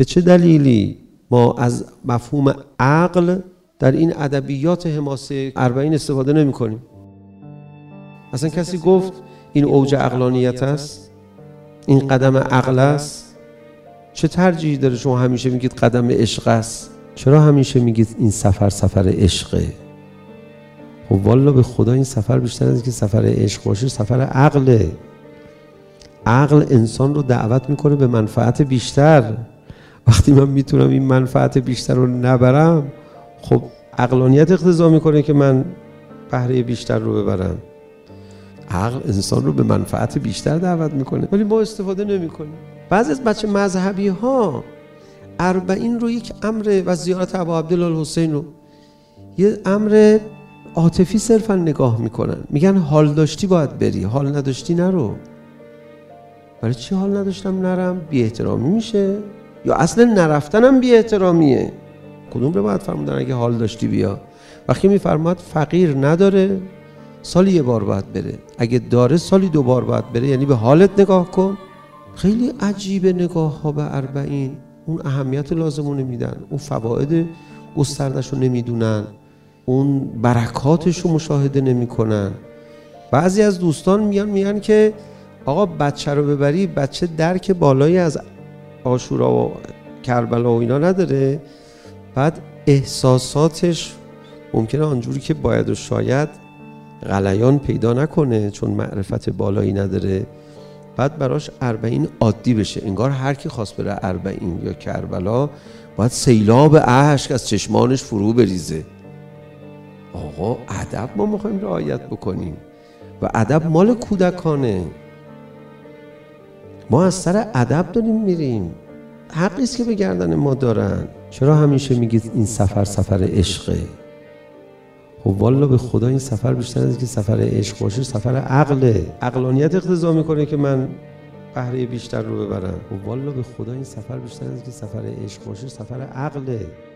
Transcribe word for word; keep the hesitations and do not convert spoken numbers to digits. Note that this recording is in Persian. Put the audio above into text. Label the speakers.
Speaker 1: به چه دلیلی ما از مفهوم عقل در این ادبیات حماسه اربعین استفاده نمی کنیم؟ اصلا کسی گفت این اوج عقلانیت است؟ این قدم عقل است؟ چه ترجیحی داره شما همیشه میگید قدم عشق است؟ چرا همیشه میگید این سفر سفر عشقه؟ خب والا به خدا این سفر بیشتر از که سفر عشق باشه سفر عقله. عقل انسان رو دعوت میکنه به منفعت بیشتر. وقتی من میتونم این منفعت بیشتر رو نبرم، خب عقلانیت اقتضا میکنه که من بهره بیشتر رو ببرم. عقل انسان رو به منفعت بیشتر دعوت میکنه، ولی ما استفاده نمیکنیم. بعضی از بچه مذهبی ها اربعین رو یک امر و زیارت ابا عبدالله الحسین رو یه امر عاطفی صرفا نگاه میکنن. میگن حال داشتی باید بری، حال نداشتی نرو. برای چی حال نداشتم نرم؟ بی احترامی میشه؟ یا اصلا نرفتنم بی احترامیه؟ کدوم رو باید فرمودن اگه حال داشتی بیا؟ وقتی میفرماد فقیر نداره سالی یه بار باید بره، اگه داره سالی دو بار باید بره، یعنی به حالت نگاه کن. خیلی عجیبه نگاه ها به اربعین. اون اهمیت لازمو نمیدن، اون فواید گستردش رو نمیدونن، اون برکاتش رو مشاهده نمی کنن. بعضی از دوستان میان میگن که آقا بچه رو ببری، بچه درک بالایی از عاشورا و کربلا و اینا نداره، بعد احساساتش ممکنه آنجوری که باید و شاید غلیان پیدا نکنه چون معرفت بالایی نداره، بعد براش اربعین عادی بشه. انگار هر کی خواست بره اربعین یا کربلا باید سیلاب اشک از چشمانش فرو بریزه. آقا ادب ما میخوایم رعایت بکنیم و ادب مال کودکانه. ما از سر ادب داریم میریم. حقی است که به گردن ما دارن. چرا همیشه میگید این سفر سفر عشقه؟ خب والا به خدا این سفر بیشتر از که سفر عشق باشه سفر عقله. عقلانیت اقتضا میکنه که من بهره بیشتر رو ببرم. خب والا به خدا این سفر بیشتر از که سفر عشق باشه سفر عقله.